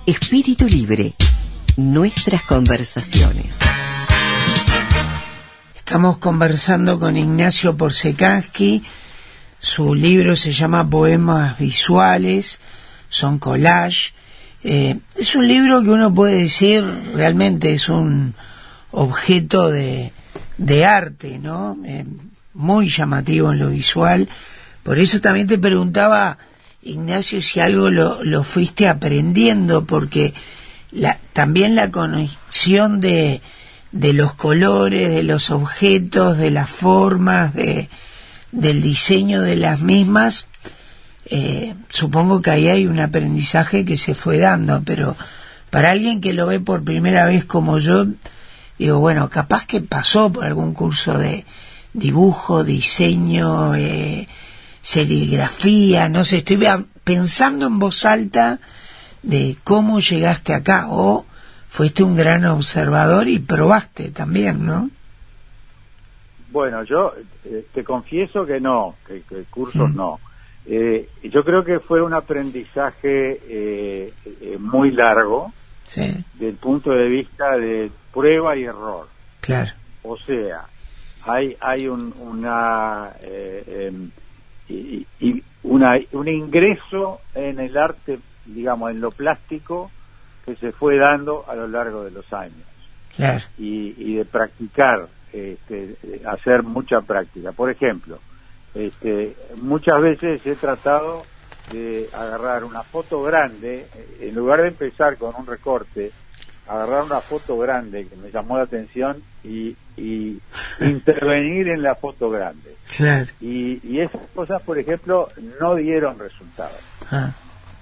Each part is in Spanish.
Espíritu Libre. Nuestras conversaciones. Estamos conversando con Ignacio Porcekansky. Su libro se llama Poemas Visuales, son collage. Es un libro que uno puede decir realmente es un objeto de arte, ¿no? Muy llamativo en lo visual. Por eso también te preguntaba, Ignacio, si algo lo fuiste aprendiendo, porque también la conexión de los colores, de los objetos, de las formas, del diseño de las mismas, supongo que ahí hay un aprendizaje que se fue dando, pero para alguien que lo ve por primera vez como yo, digo, bueno, capaz que pasó por algún curso de dibujo, diseño, serigrafía, no sé, estoy pensando en voz alta de cómo llegaste acá, o fuiste un gran observador y probaste también, ¿no? Bueno, yo te confieso que no, que cursos no. Yo creo que fue un aprendizaje muy largo, sí, del punto de vista de prueba y error. Claro. O sea, hay un ingreso en el arte, digamos, en lo plástico, que se fue dando a lo largo de los años. Claro. Y de practicar, hacer mucha práctica. Por ejemplo, muchas veces he tratado de agarrar una foto grande, en lugar de empezar con un recorte, agarrar una foto grande que me llamó la atención y intervenir en la foto grande. Claro. Y esas cosas, por ejemplo, no dieron resultados. Ah.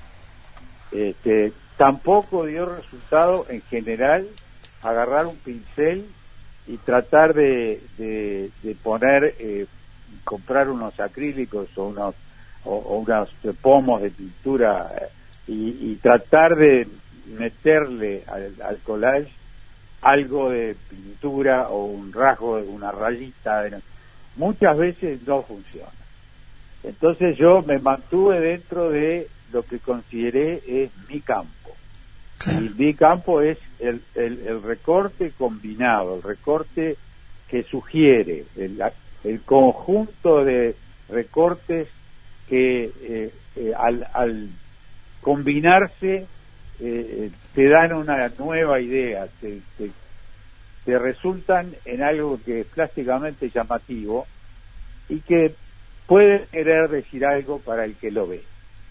Tampoco dio resultado en general agarrar un pincel y tratar de poner, comprar unos acrílicos o unos pomos de pintura y tratar de meterle al collage algo de pintura o un rasgo, una rayita. Muchas veces no funciona. Entonces yo me mantuve dentro de lo que consideré es mi campo. Claro. Y mi campo es el recorte combinado, el recorte que sugiere, el conjunto de recortes que al combinarse te dan una nueva idea, te resultan en algo que es plásticamente llamativo y que puede querer decir algo para el que lo ve.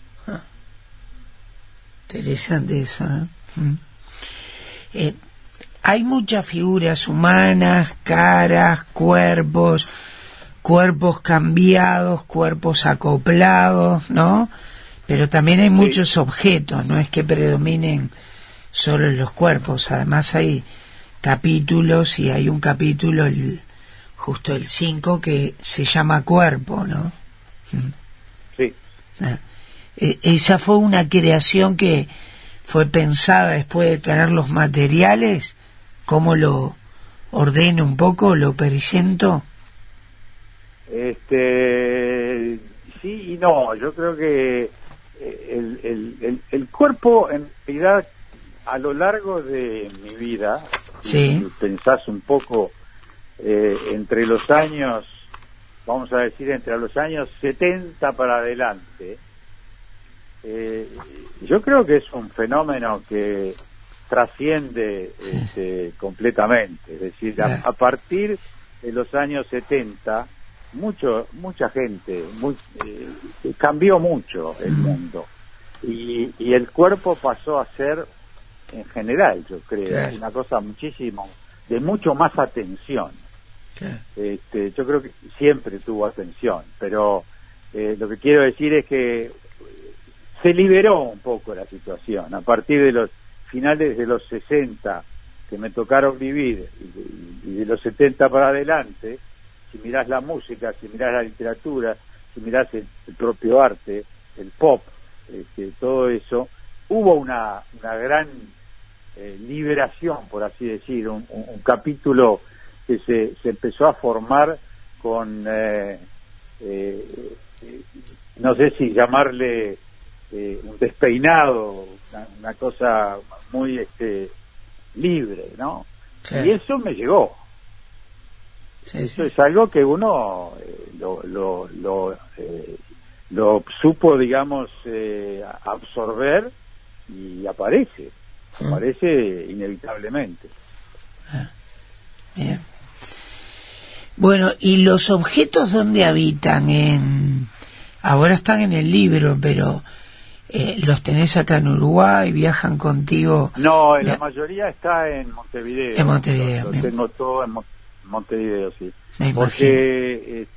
Interesante eso, ¿no? Hay muchas figuras humanas, caras, cuerpos cambiados, cuerpos acoplados, ¿no? Pero también hay muchos objetos, no es que predominen solo los cuerpos, además hay capítulos y hay un capítulo, justo el 5, que se llama Cuerpo, ¿no? Sí. Esa fue una creación que fue pensada después de tener los materiales. ¿Cómo lo ordeno un poco, lo presento? Sí y no, yo creo que el cuerpo, en realidad, a lo largo de mi vida, sí, si pensás un poco, entre los años, vamos a decir, entre los años 70 para adelante, yo creo que es un fenómeno que trasciende completamente. Es decir, a partir de los años 70, mucha gente, cambió mucho el mundo. Y el cuerpo pasó a ser, en general, yo creo, una cosa de mucho más atención. Yo creo que siempre tuvo atención, pero lo que quiero decir es que se liberó un poco la situación a partir de los finales de los 60 que me tocaron vivir y de los 70 para adelante. Si mirás la música, si mirás la literatura, si mirás el propio arte, el pop, todo eso, hubo una gran liberación, por así decir, un capítulo que se empezó a formar con, no sé si llamarle un despeinado, una cosa muy libre, ¿no? Claro. Y eso me llegó. Sí, Eso sí. es algo que uno lo supo, digamos, absorber, y aparece inevitablemente. Bien. Bueno, ¿y los objetos dónde habitan? Ahora están en el libro, pero los tenés acá en Uruguay, viajan contigo. No, la mayoría está en Montevideo. En Montevideo. Lo tengo todo en Montevideo, sí. Me Porque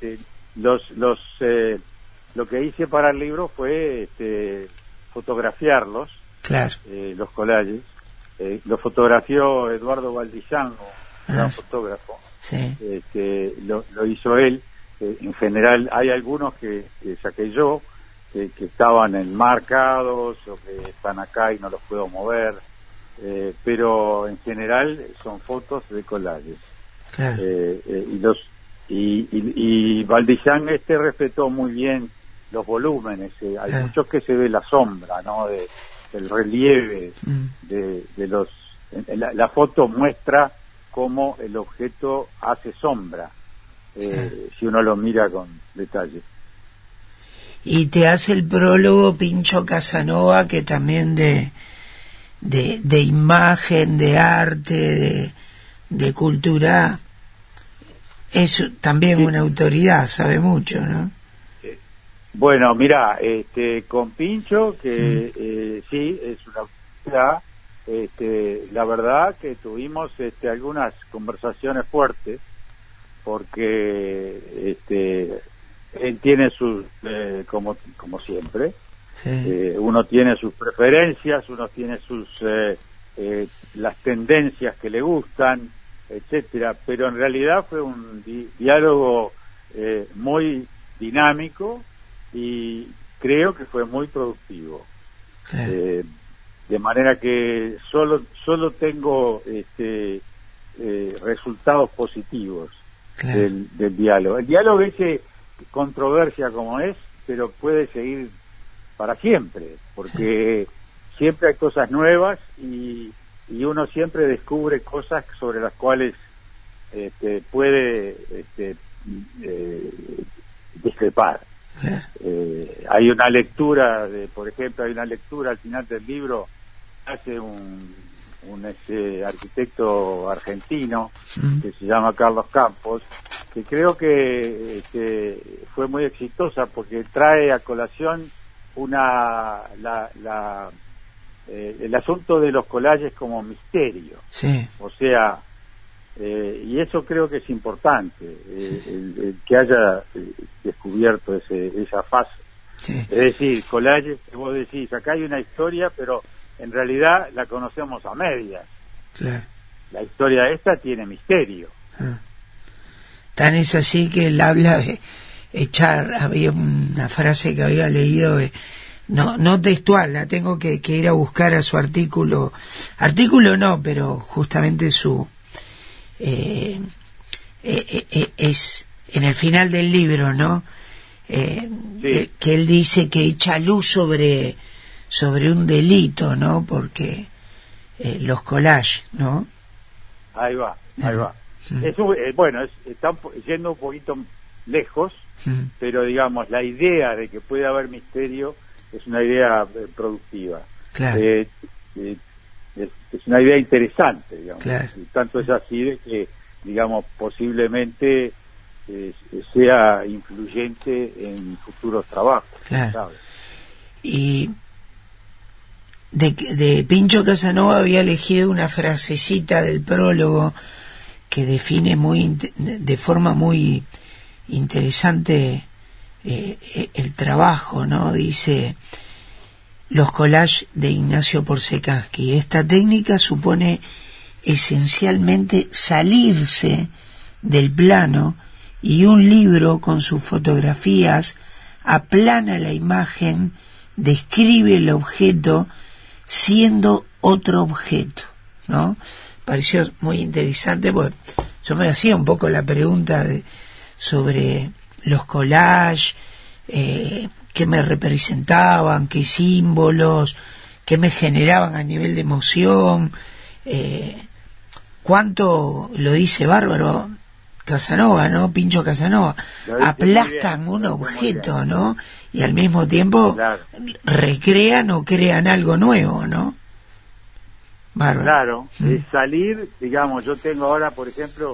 lo que hice para el libro fue fotografiarlos, claro, los collages. Lo fotografió Eduardo Valdizán, un gran fotógrafo. Sí. Lo hizo él. En general hay algunos que saqué yo, que estaban enmarcados o que están acá y no los puedo mover, pero en general son fotos de collages. Claro. Y Valdizán respetó muy bien los volúmenes. Hay muchos que se ve la sombra, ¿no? Del relieve de los. La foto muestra cómo el objeto hace sombra, si uno lo mira con detalle. Y te hace el prólogo Pincho Casanova, que también de imagen, de arte, de cultura, es también sí, una autoridad, sabe mucho, ¿no? Bueno, mira, con Pincho, que sí, es una autoridad. La verdad que tuvimos algunas conversaciones fuertes, porque él tiene sus, como siempre, Sí. uno tiene sus preferencias, uno tiene sus las tendencias que le gustan, etcétera, pero en realidad fue un diálogo muy dinámico, y creo que fue muy productivo. Claro. De manera que solo tengo resultados positivos. Claro. del diálogo. El diálogo es controversia como es, pero puede seguir para siempre, porque siempre hay cosas nuevas, y uno siempre descubre cosas sobre las cuales puede discrepar. Claro. Hay una lectura, por ejemplo, hay una lectura al final del libro que hace un arquitecto argentino que se llama Carlos Campos, que creo que fue muy exitosa, porque trae a colación el asunto de los collages como misterio. Sí. O sea, y eso creo que es importante, el que haya descubierto esa fase. Sí. Es decir, collages que vos decís, acá hay una historia, pero en realidad la conocemos a medias. Claro. La historia esta tiene misterio. Tan es así que él habla de echar, había una frase que había leído, no textual, la tengo que ir a buscar a su artículo no, pero justamente su es en el final del libro, ¿no? Sí. Que él dice que echa luz sobre un delito, ¿no? Porque los collages, ¿no? Ahí va. Eso, bueno, está yendo un poquito lejos, pero digamos, la idea de que puede haber misterio es una idea productiva. Claro. Es una idea interesante, digamos. Claro. Y tanto es así de que, digamos, posiblemente sea influyente en futuros trabajos. Claro. ¿Sabes? Y de Pincho Casanova había elegido una frasecita del prólogo que define de forma muy interesante el trabajo, ¿no? Dice: los collages de Ignacio Porcekansky. Esta técnica supone esencialmente salirse del plano, y un libro con sus fotografías aplana la imagen, describe el objeto siendo otro objeto, ¿no? Pareció muy interesante, porque yo me hacía un poco la pregunta sobre los collages, qué me representaban, qué símbolos, qué me generaban a nivel de emoción, cuánto, lo dice bárbaro Casanova, ¿no? Pincho Casanova, aplastan un objeto, ¿no? Y al mismo tiempo recrean o crean algo nuevo, ¿no? Bárbaro. Claro, salir, digamos, yo tengo ahora, por ejemplo,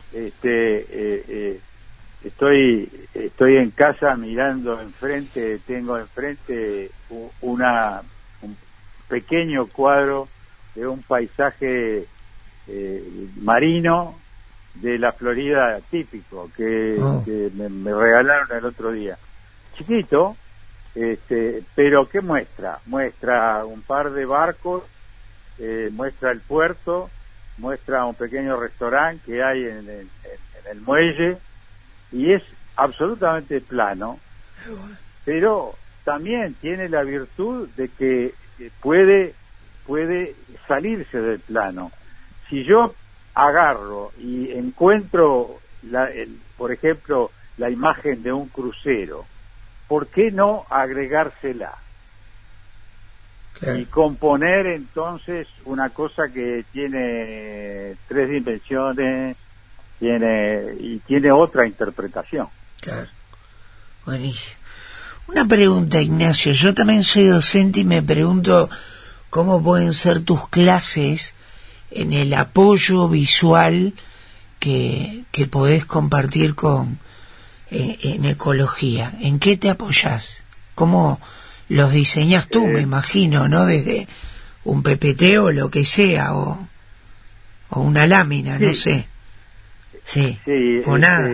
estoy en casa mirando enfrente, tengo enfrente un pequeño cuadro de un paisaje marino de la Florida típico que me regalaron el otro día. Chiquito, pero ¿qué muestra? Muestra un par de barcos, muestra el puerto, muestra un pequeño restaurante que hay en el muelle, y es absolutamente plano, pero también tiene la virtud de que puede salirse del plano. Si yo agarro y encuentro, por ejemplo, la imagen de un crucero, ¿por qué no agregársela? Claro. Y componer entonces una cosa que tiene 3 dimensiones, tiene otra interpretación. Claro, buenísimo. Una pregunta, Ignacio, yo también soy docente y me pregunto cómo pueden ser tus clases en el apoyo visual que podés compartir en ecología. ¿En qué te apoyás? ¿Cómo los diseñas tú, me imagino, ¿no? Desde un PPT o lo que sea, o una lámina, sí. No sé. Sí, o nada.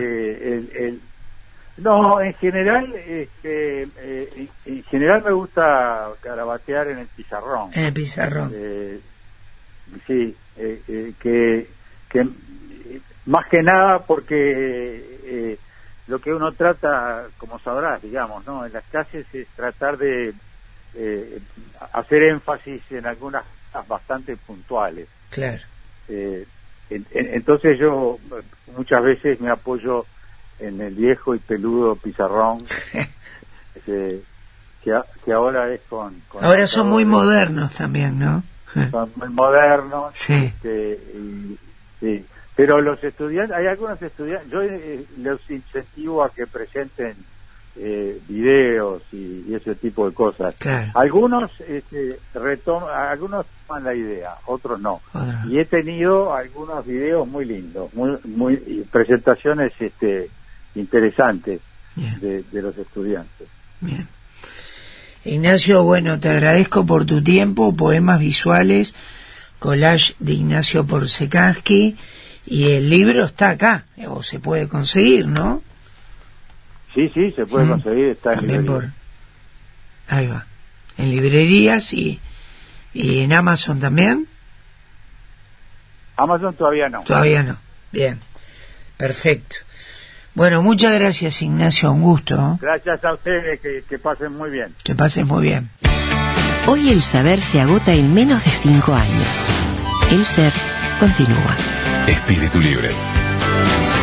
No, en general, en general me gusta garabatear en el pizarrón. En el pizarrón. Sí, que más que nada porque lo que uno trata, como sabrás, digamos, ¿no? En las clases es tratar de hacer énfasis en algunas cosas bastante puntuales. Claro. Entonces yo muchas veces me apoyo en el viejo y peludo pizarrón que ahora es con ahora son muy modernos también, ¿no? Son muy modernos. Sí. Sí. Pero los estudiantes, hay algunos estudiantes, yo los incentivo a que presenten videos y ese tipo de cosas. Claro. Algunos algunos toman la idea, otros no. Y he tenido algunos videos muy lindos, muy presentaciones interesantes de los estudiantes. Bien. Ignacio, bueno, te agradezco por tu tiempo. Poemas visuales, collage de Ignacio Porcekansky, y el libro está acá, o se puede conseguir, ¿no? Sí, se puede conseguir, está también en librerías. Ahí va, en librerías y en Amazon también. Amazon todavía no. Todavía no, bien, perfecto. Bueno, muchas gracias, Ignacio, un gusto, ¿no? Gracias a ustedes, que pasen muy bien. Que pasen muy bien. Hoy el saber se agota en menos de 5 años. El ser continúa. Espíritu Libre.